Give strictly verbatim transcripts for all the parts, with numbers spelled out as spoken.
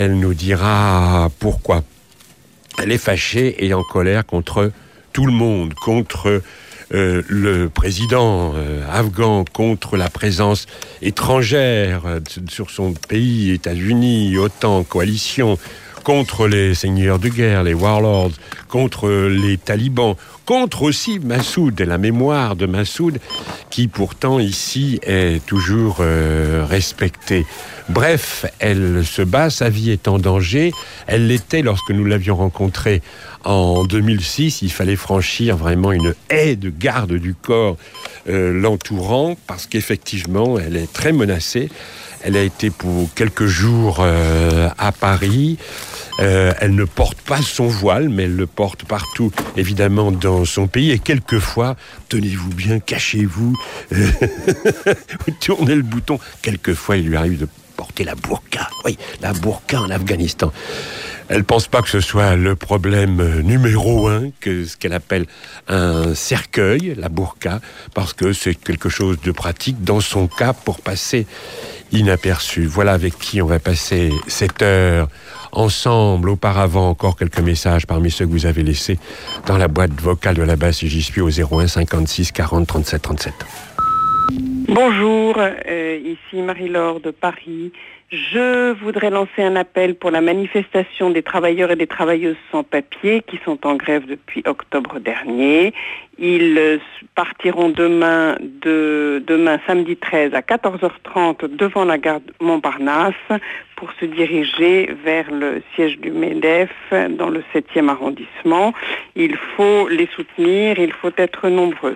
elle nous dira pourquoi. Elle est fâchée et en colère contre tout le monde, contre euh, le président euh, afghan, contre la présence étrangère euh, sur son pays, États-Unis, OTAN, coalition, contre les seigneurs de guerre, les warlords, contre les talibans, contre aussi Massoud et la mémoire de Massoud, qui pourtant ici est toujours euh, respectée. Bref, elle se bat, sa vie est en danger. Elle l'était lorsque nous l'avions rencontrée en deux mille six. Il fallait franchir vraiment une haie de garde du corps euh, l'entourant, parce qu'effectivement, elle est très menacée. Elle a été pour quelques jours euh, à Paris. Euh, elle ne porte pas son voile, mais elle le porte partout, évidemment, dans son pays. Et quelquefois, tenez-vous bien, cachez-vous, euh, vous tournez le bouton. Quelquefois, il lui arrive de porter la burqa. Oui, la burqa en Afghanistan. Elle ne pense pas que ce soit le problème numéro un, que ce qu'elle appelle un cercueil, la burqa, parce que c'est quelque chose de pratique, dans son cas, pour passer inaperçu. Voilà avec qui on va passer cette heure ensemble. Auparavant, encore quelques messages parmi ceux que vous avez laissés dans la boîte vocale de la basse, et j'y suis au zéro un cinquante-six quarante trente-sept trente-sept. Bonjour, euh, ici Marie-Laure de Paris. Je voudrais lancer un appel pour la manifestation des travailleurs et des travailleuses sans papier qui sont en grève depuis octobre dernier. Ils euh, partiront demain, de, demain samedi treize à quatorze heures trente devant la gare Montparnasse pour se diriger vers le siège du MEDEF dans le septième arrondissement. Il faut les soutenir, il faut être nombreux.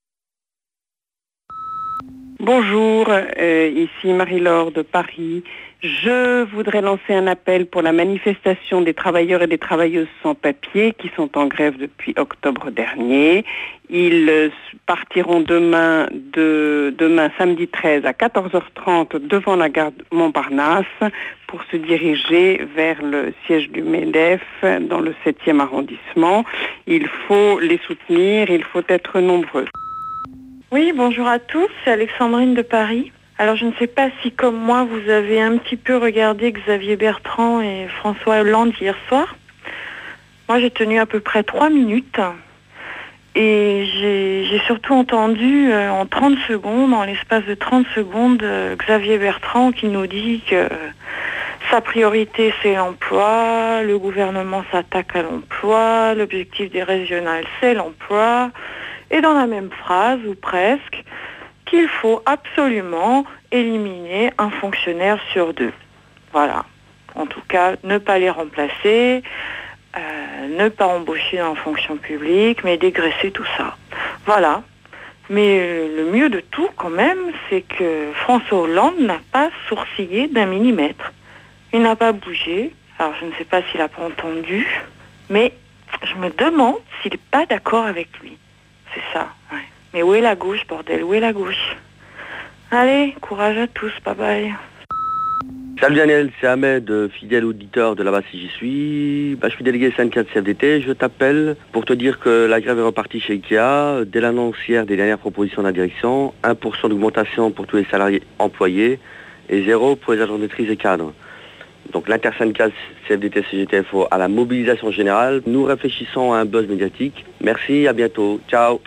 Bonjour, euh, ici Marie-Laure de Paris. Je voudrais lancer un appel pour la manifestation des travailleurs et des travailleuses sans papier qui sont en grève depuis octobre dernier. Ils euh, partiront demain, de, demain samedi treize à quatorze heures trente devant la gare Montparnasse pour se diriger vers le siège du MEDEF dans le septième arrondissement. Il faut les soutenir, il faut être nombreux. Oui, bonjour à tous, c'est Alexandrine de Paris. Alors je ne sais pas si comme moi vous avez un petit peu regardé Xavier Bertrand et François Hollande hier soir. Moi j'ai tenu à peu près trois minutes et j'ai, j'ai surtout entendu euh, en trente secondes, en l'espace de trente secondes, euh, Xavier Bertrand qui nous dit que euh, sa priorité c'est l'emploi, le gouvernement s'attaque à l'emploi, l'objectif des régionales c'est l'emploi. Et dans la même phrase, ou presque, qu'il faut absolument éliminer un fonctionnaire sur deux. Voilà. En tout cas, ne pas les remplacer, euh, ne pas embaucher dans la fonction publique, mais dégraisser tout ça. Voilà. Mais euh, le mieux de tout, quand même, c'est que François Hollande n'a pas sourcillé d'un millimètre. Il n'a pas bougé. Alors, je ne sais pas s'il n'a pas entendu, mais je me demande s'il n'est pas d'accord avec lui. C'est ça, ouais. Mais où est la gauche, bordel? Où est la gauche? Allez, courage à tous, bye bye. Salut Daniel, c'est Ahmed, fidèle auditeur de là-bas si j'y suis. Bah, je suis délégué syndicat de C F D T. Je t'appelle pour te dire que la grève est repartie chez Ikea. Dès l'annonce hier des dernières propositions de la direction, un pour cent d'augmentation pour tous les salariés employés et zéro pour les agents de maîtrise et cadres. Donc l'intersyndicale C F D T C G T F O à la mobilisation générale. Nous réfléchissons à un buzz médiatique. Merci, à bientôt. Ciao.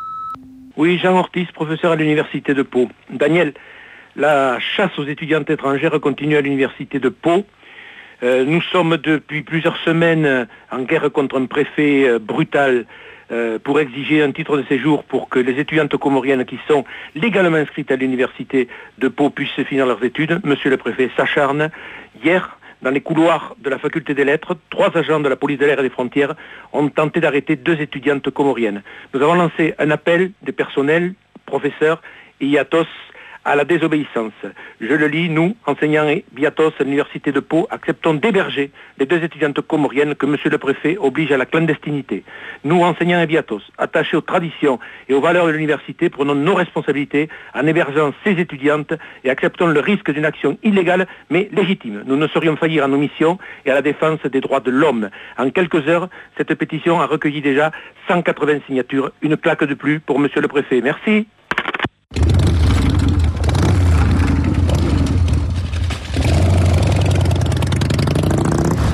Oui, Jean Ortiz, professeur à l'université de Pau. Daniel, la chasse aux étudiantes étrangères continue à l'université de Pau. Euh, nous sommes depuis plusieurs semaines en guerre contre un préfet euh, brutal euh, pour exiger un titre de séjour pour que les étudiantes comoriennes qui sont légalement inscrites à l'université de Pau puissent finir leurs études. Monsieur le préfet s'acharne. Hier, dans les couloirs de la faculté des lettres, trois agents de la police de l'air et des frontières ont tenté d'arrêter deux étudiantes comoriennes. Nous avons lancé un appel des personnels, professeurs et I A T O S à la désobéissance. Je le lis, nous, enseignants et biatos à l'université de Pau, acceptons d'héberger les deux étudiantes comoriennes que monsieur le préfet oblige à la clandestinité. Nous, enseignants et biatos, attachés aux traditions et aux valeurs de l'université, prenons nos responsabilités en hébergeant ces étudiantes et acceptons le risque d'une action illégale mais légitime. Nous ne saurions faillir à nos missions et à la défense des droits de l'homme. En quelques heures, cette pétition a recueilli déjà cent quatre-vingts signatures, une claque de plus pour monsieur le préfet. Merci.